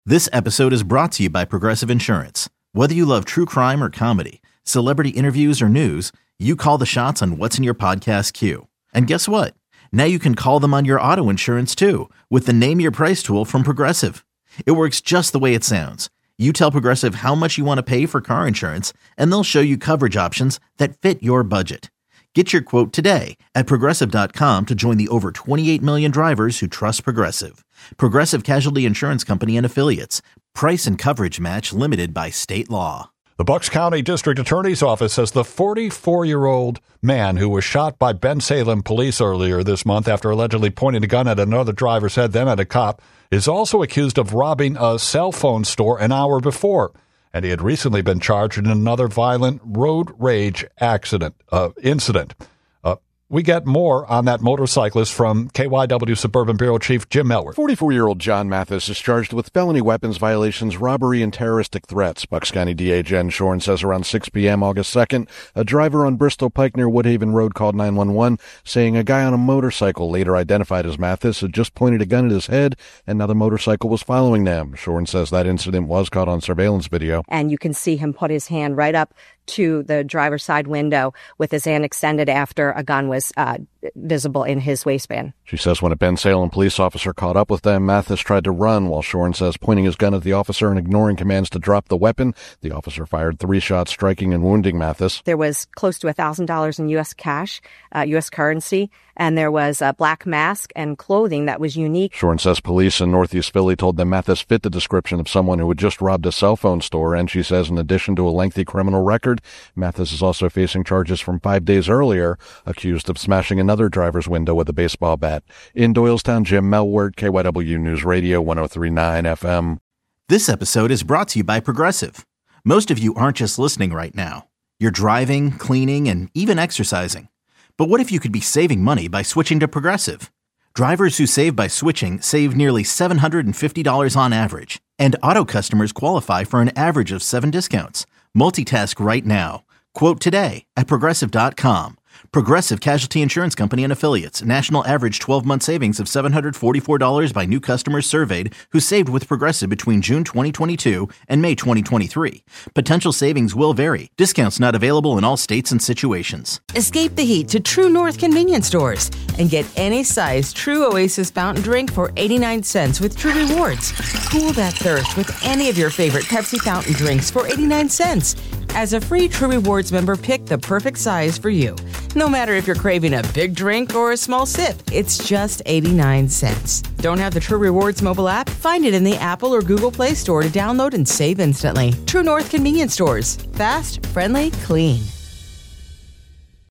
This episode is brought to you by Progressive Insurance. Whether you love true crime or comedy, celebrity interviews or news, you call the shots on what's in your podcast queue. And guess what? Now you can call them on your auto insurance too with the Name Your Price tool from Progressive. It works just the way it sounds. You tell Progressive how much you want to pay for car insurance, and they'll show you coverage options that fit your budget. Get your quote today at Progressive.com to join the over 28 million drivers who trust Progressive. Progressive Casualty Insurance Company and Affiliates. Price and coverage match limited by state law. The Bucks County District Attorney's Office says the 44-year-old man who was shot by Bensalem police earlier this month after allegedly pointing a gun at another driver's head, then at a cop, is also accused of robbing a cell phone store an hour before. And he had recently been charged in another violent road rage incident. We get more on that motorcyclist from KYW Suburban Bureau Chief Jim Melwert. 44-year-old John Mathis is charged with felony weapons violations, robbery, and terroristic threats. Bucks County DA Jen Shorn says around 6 p.m. August 2nd, a driver on Bristol Pike near Woodhaven Road called 911, saying a guy on a motorcycle, later identified as Mathis, had just pointed a gun at his head, and now the motorcycle was following them. Shorn says that incident was caught on surveillance video. And you can see him put his hand right up to the driver's side window with his hand extended after a gun was visible in his waistband. She says when a Bensalem police officer caught up with them, Mathis tried to run, while Shorn says pointing his gun at the officer and ignoring commands to drop the weapon. The officer fired 3 shots, striking and wounding Mathis. There was close to $1,000 in U.S. cash, U.S. currency, and there was a black mask and clothing that was unique. Shorn says police in Northeast Philly told them Mathis fit the description of someone who had just robbed a cell phone store, and she says in addition to a lengthy criminal record, Mathis is also facing charges from 5 days earlier, accused of smashing another driver's window with a baseball bat. In Doylestown, Jim Melwert, KYW News Radio 103.9 FM. This episode is brought to you by Progressive. Most of you aren't just listening right now. You're driving, cleaning, and even exercising. But what if you could be saving money by switching to Progressive? Drivers who save by switching save nearly $750 on average. And auto customers qualify for an average of 7 discounts. Multitask right now. Quote today at Progressive.com. Progressive Casualty Insurance Company and Affiliates. National average 12-month savings of $744 by new customers surveyed who saved with Progressive between June 2022 and May 2023. Potential savings will vary. Discounts not available in all states and situations. Escape the heat to True North convenience stores and get any size True Oasis fountain drink for 89 cents with True Rewards. Cool that thirst with any of your favorite Pepsi fountain drinks for 89 cents. As a free True Rewards member, pick the perfect size for you. No matter if you're craving a big drink or a small sip, it's just 89 cents. Don't have the True Rewards mobile app? Find it in the Apple or Google Play Store to download and save instantly. True North convenience stores. Fast, friendly, clean.